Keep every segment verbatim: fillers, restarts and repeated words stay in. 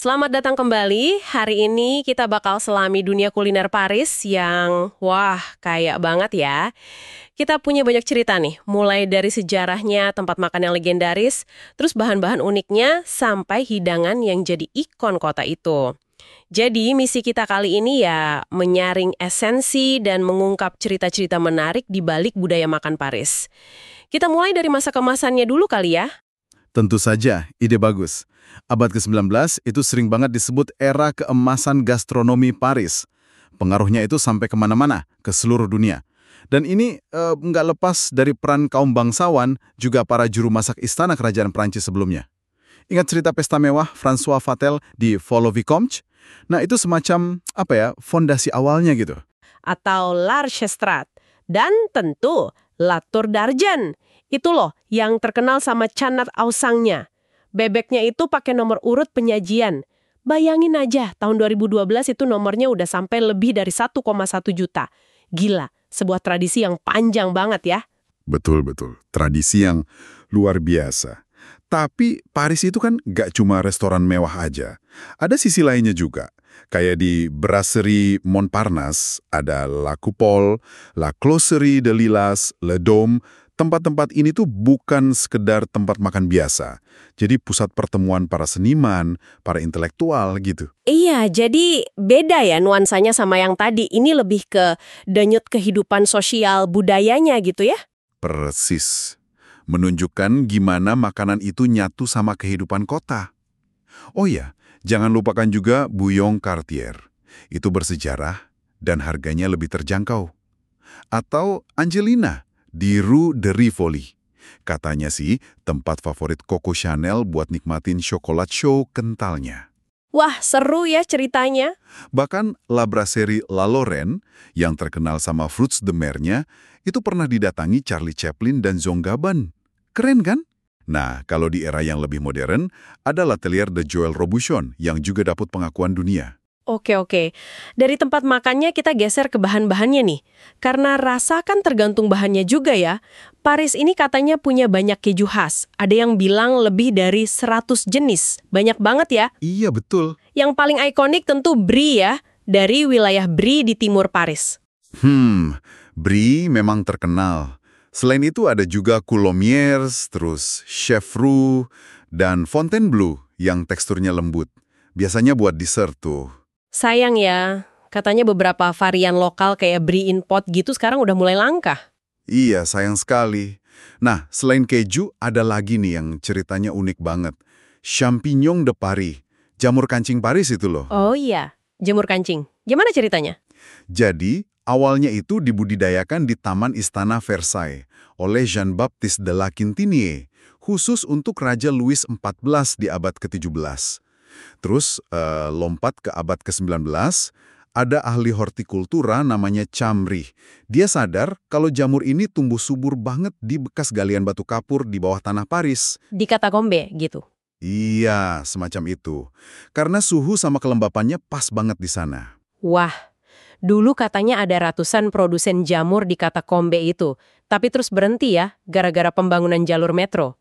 Selamat datang kembali. Hari ini kita bakal selami dunia kuliner Paris yang, wah, kaya banget ya. Kita punya banyak cerita nih, mulai dari sejarahnya, tempat makan yang legendaris, terus bahan-bahan uniknya, sampai hidangan yang jadi ikon kota itu. Jadi misi kita kali ini ya menyaring esensi dan mengungkap cerita-cerita menarik di balik budaya makan Paris. Kita mulai dari masa kemasannya dulu kali ya. Tentu saja, ide bagus. Abad ke sembilan belas itu sering banget disebut era keemasan gastronomi Paris. Pengaruhnya itu sampai kemana-mana, ke seluruh dunia. Dan ini eh, nggak lepas dari peran kaum bangsawan, juga para juru masak istana kerajaan Prancis sebelumnya. Ingat cerita pesta mewah François Vatel di Vol au Vicomte? Nah itu semacam, apa ya, fondasi awalnya gitu. Atau l'Archestrat. Dan tentu La Tour d'Argent. Itu loh yang terkenal sama Canard Ausangnya. Bebeknya itu pakai nomor urut penyajian. Bayangin aja, tahun dua ribu dua belas itu nomornya udah sampai lebih dari satu koma satu juta. Gila, sebuah tradisi yang panjang banget ya. Betul-betul, tradisi yang luar biasa. Tapi Paris itu kan gak cuma restoran mewah aja. Ada sisi lainnya juga. Kayak di Brasserie Montparnasse, ada La Coupole, La Closerie de Lilas, Le Dôme. Tempat-tempat ini tuh bukan sekedar tempat makan biasa. Jadi pusat pertemuan para seniman, para intelektual gitu. Iya, jadi beda ya nuansanya sama yang tadi. Ini lebih ke denyut kehidupan sosial budayanya gitu ya. Persis. Menunjukkan gimana makanan itu nyatu sama kehidupan kota. Oh ya, jangan lupakan juga Bouillon Cartier. Itu bersejarah dan harganya lebih terjangkau. Atau Angelina di Rue de Rivoli. Katanya sih tempat favorit Coco Chanel buat nikmatin coklat chaud kentalnya. Wah, seru ya ceritanya. Bahkan La Brasserie La Lorraine yang terkenal sama fruits de mer-nya itu pernah didatangi Charlie Chaplin dan Jean Gabin. Keren kan? Nah, kalau di era yang lebih modern, ada L'Atelier de Joël Robuchon yang juga dapat pengakuan dunia. Oke, oke. Dari tempat makannya kita geser ke bahan-bahannya nih. Karena rasa kan tergantung bahannya juga ya. Paris ini katanya punya banyak keju khas. Ada yang bilang lebih dari seratus jenis. Banyak banget ya. Iya, betul. Yang paling ikonik tentu Brie ya. Dari wilayah Brie di timur Paris. Hmm, Brie memang terkenal. Selain itu ada juga Coulommiers, terus Chef Roux, dan Fontainebleau yang teksturnya lembut. Biasanya buat dessert tuh. Sayang ya, katanya beberapa varian lokal kayak Brie in pot gitu sekarang udah mulai langka. Iya, sayang sekali. Nah, selain keju, ada lagi nih yang ceritanya unik banget. Champignon de Paris. Jamur kancing Paris itu loh. Oh iya, jamur kancing. Gimana ceritanya? Jadi, awalnya itu dibudidayakan di Taman Istana Versailles oleh Jean-Baptiste de La Quintinie, khusus untuk Raja Louis empat belas di abad ke tujuh belas. Terus uh, lompat ke abad ke sembilan belas, ada ahli hortikultura namanya Chamry. Dia sadar kalau jamur ini tumbuh subur banget di bekas galian batu kapur di bawah tanah Paris. Di Katakombe gitu. Iya, semacam itu. Karena suhu sama kelembapannya pas banget di sana. Wah, dulu katanya ada ratusan produsen jamur di Katakombe itu. Tapi terus berhenti ya, gara-gara pembangunan jalur metro.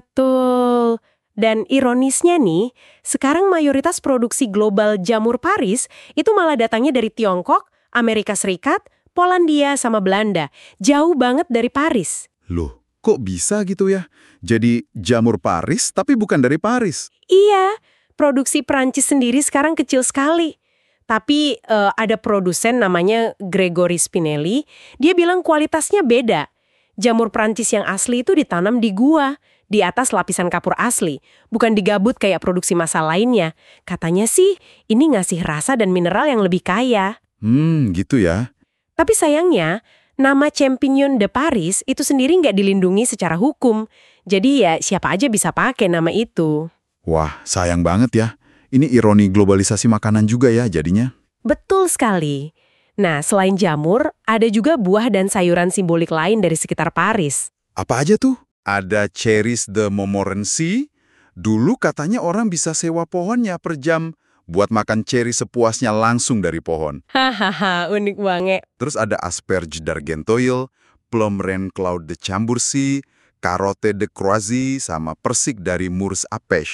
Betul. Dan ironisnya nih, sekarang mayoritas produksi global jamur Paris itu malah datangnya dari Tiongkok, Amerika Serikat, Polandia, sama Belanda. Jauh banget dari Paris. Loh, kok bisa gitu ya? Jadi jamur Paris tapi bukan dari Paris. Iya, produksi Prancis sendiri sekarang kecil sekali. Tapi eh, ada produsen namanya Gregory Spinelli, dia bilang kualitasnya beda. Jamur Prancis yang asli itu ditanam di gua, di atas lapisan kapur asli, bukan digabut kayak produksi massal lainnya. Katanya sih, ini ngasih rasa dan mineral yang lebih kaya. Hmm, gitu ya. Tapi sayangnya, nama Champignon de Paris itu sendiri nggak dilindungi secara hukum. Jadi ya siapa aja bisa pakai nama itu. Wah, sayang banget ya. Ini ironi globalisasi makanan juga ya jadinya. Betul sekali. Nah, selain jamur, ada juga buah dan sayuran simbolik lain dari sekitar Paris. Apa aja tuh? Ada cherries de Montmorency. Dulu katanya orang bisa sewa pohonnya per jam buat makan cherry sepuasnya langsung dari pohon. Hahaha, unik banget. Terus ada asperge d'Argenteuil, plum reine cloud de Chambourcy, carotte de Croisy, sama persik dari Murs Apèche.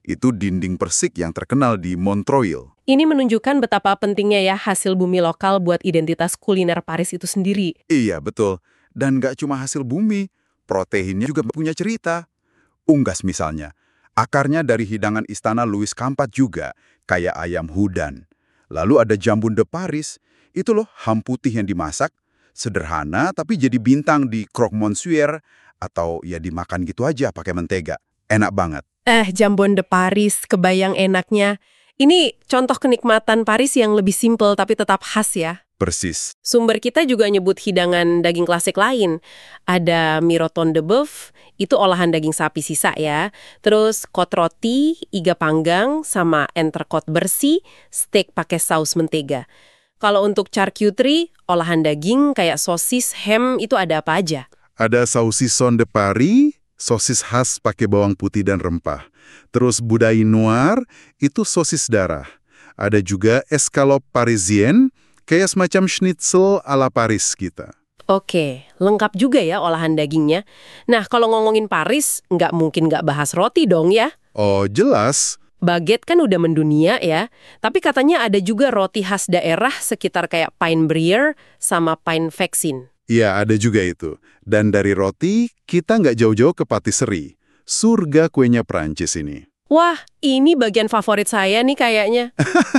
itu dinding persik yang terkenal di Montreuil. Ini menunjukkan betapa pentingnya ya hasil bumi lokal buat identitas kuliner Paris itu sendiri. Iya, betul. Dan nggak cuma hasil bumi, proteinnya juga punya cerita. Unggas misalnya, akarnya dari hidangan istana Louis keempat juga, kayak ayam hudan. Lalu ada jambon de Paris, itu loh ham putih yang dimasak, sederhana tapi jadi bintang di croque monsieur, atau ya dimakan gitu aja pakai mentega. Enak banget. Eh, jambon de Paris, kebayang enaknya. Ini contoh kenikmatan Paris yang lebih simpel tapi tetap khas ya. Persis. Sumber kita juga nyebut hidangan daging klasik lain. Ada miroton de boeuf, itu olahan daging sapi sisa ya. Terus côte rôti, iga panggang, sama entrecôte bersih, steak pakai saus mentega. Kalau untuk charcuterie, olahan daging kayak sosis, ham, itu ada apa aja? Ada saucisson de Paris, sosis khas pakai bawang putih dan rempah. Terus budai noir, itu sosis darah. Ada juga escalope parisienne, kayak semacam schnitzel ala Paris kita. Oke, lengkap juga ya olahan dagingnya. Nah, kalau ngomongin Paris, nggak mungkin nggak bahas roti dong ya? Oh, jelas. Baguette kan udah mendunia ya, tapi katanya ada juga roti khas daerah sekitar kayak pain brie sama pain vexin. Iya, ada juga itu. Dan dari roti, kita nggak jauh-jauh ke patisserie. Surga kuenya Prancis ini. Wah, ini bagian favorit saya nih kayaknya.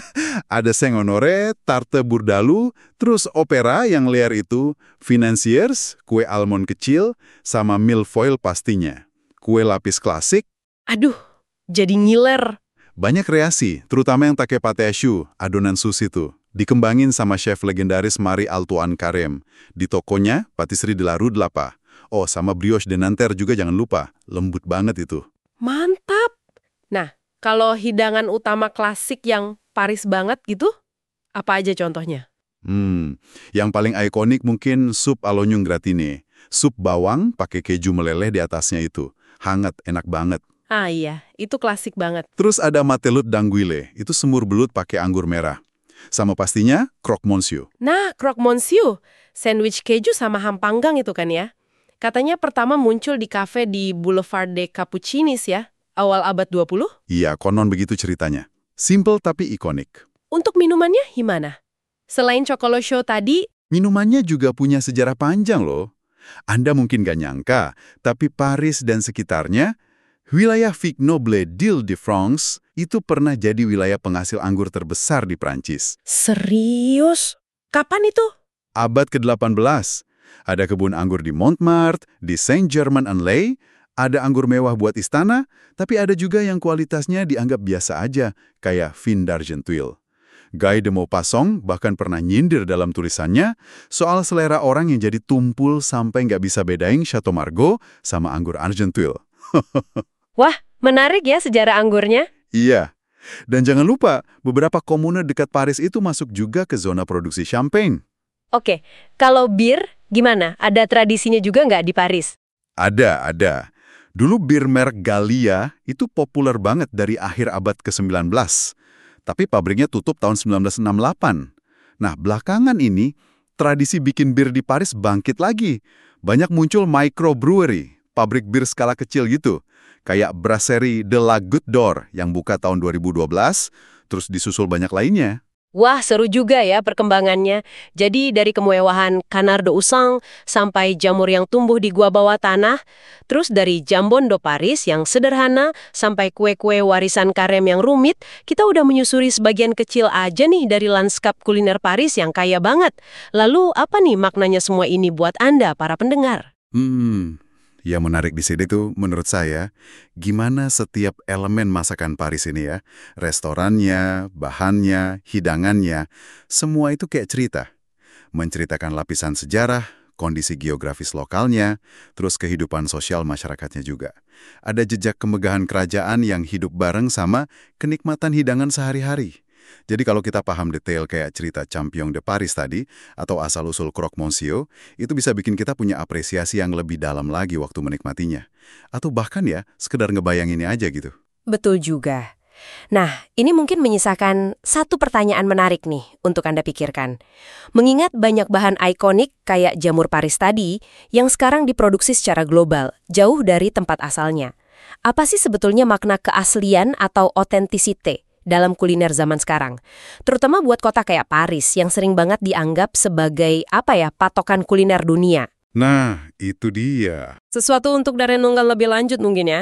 Ada Saint-Honoré, tarte bourdaloue, terus opera yang liar itu, financiers, kue almond kecil, sama millefeuille pastinya. Kue lapis klasik. Aduh, jadi ngiler. Banyak kreasi, terutama yang pakai pâte à choux, adonan sus itu. Dikembangin sama chef legendaris Marie-Antoine Carême. Di tokonya, patisserie de la Rue de la Paix. Oh, sama brioche de Nanterre juga jangan lupa. Lembut banget itu. Mantap. Nah, kalau hidangan utama klasik yang Paris banget gitu, apa aja contohnya? Hmm, yang paling ikonik mungkin sup à l'oignon gratiné. Sup bawang pakai keju meleleh di atasnya itu. Hangat, enak banget. Ah iya, itu klasik banget. Terus ada mateloute d'anguille, itu semur belut pakai anggur merah. Sama pastinya croque monsieur. Nah, croque monsieur, sandwich keju sama ham panggang itu kan ya? Katanya pertama muncul di kafe di Boulevard des Capucinis ya, awal abad dua puluh? Iya, konon begitu ceritanya. Simple tapi ikonik. Untuk minumannya gimana? Selain chocolate show tadi, Minumannya juga punya sejarah panjang loh. Anda mungkin gak nyangka, tapi Paris dan sekitarnya, wilayah Vignoble d'Île-de-France itu pernah jadi wilayah penghasil anggur terbesar di Prancis. serius? Kapan itu? Abad ke delapan belas, ada kebun anggur di Montmartre, di Saint-Germain-en-Laye, ada anggur mewah buat istana, tapi ada juga yang kualitasnya dianggap biasa aja, kayak Vin d'Argenteuil. Guy de Maupassant bahkan pernah nyindir dalam tulisannya soal selera orang yang jadi tumpul sampai nggak bisa bedain Chateau Margaux sama anggur Argenteuil. Wah, menarik ya sejarah anggurnya. Iya. Dan jangan lupa, beberapa komune dekat Paris itu masuk juga ke zona produksi champagne. Oke, kalau bir gimana? Ada tradisinya juga nggak di Paris? Ada, ada. Dulu bir merek Gallia itu populer banget dari akhir abad ke sembilan belas. Tapi pabriknya tutup tahun sembilan belas enam puluh delapan. Nah, belakangan ini, tradisi bikin bir di Paris bangkit lagi. Banyak muncul microbrewery, pabrik bir skala kecil gitu. Kayak Brasserie de la Goutte d'Or yang buka tahun dua ribu dua belas, terus disusul banyak lainnya. Wah, seru juga ya perkembangannya. Jadi dari kemewahan Canard de Usang sampai jamur yang tumbuh di gua bawah tanah, terus dari jambon de Paris yang sederhana sampai kue-kue warisan Carême yang rumit, kita udah menyusuri sebagian kecil aja nih dari lanskap kuliner Paris yang kaya banget. Lalu apa nih maknanya semua ini buat Anda, para pendengar? Hmm, yang menarik di sini tuh menurut saya, gimana setiap elemen masakan Paris ini ya, restorannya, bahannya, hidangannya, semua itu kayak cerita. Menceritakan lapisan sejarah, kondisi geografis lokalnya, terus kehidupan sosial masyarakatnya juga. Ada jejak kemegahan kerajaan yang hidup bareng sama kenikmatan hidangan sehari-hari. Jadi kalau kita paham detail kayak cerita Champion de Paris tadi, atau asal-usul croque monsieur, itu bisa bikin kita punya apresiasi yang lebih dalam lagi waktu menikmatinya. Atau bahkan ya, sekedar ngebayanginnya aja gitu. Betul juga. Nah, ini mungkin menyisakan satu pertanyaan menarik nih untuk Anda pikirkan. Mengingat banyak bahan ikonik kayak jamur Paris tadi, yang sekarang diproduksi secara global, jauh dari tempat asalnya. Apa sih sebetulnya makna keaslian atau authenticity dalam kuliner zaman sekarang? Terutama buat kota kayak Paris yang sering banget dianggap sebagai apa ya, patokan kuliner dunia. Nah, itu dia. Sesuatu untuk dari nunggal lebih lanjut mungkin ya.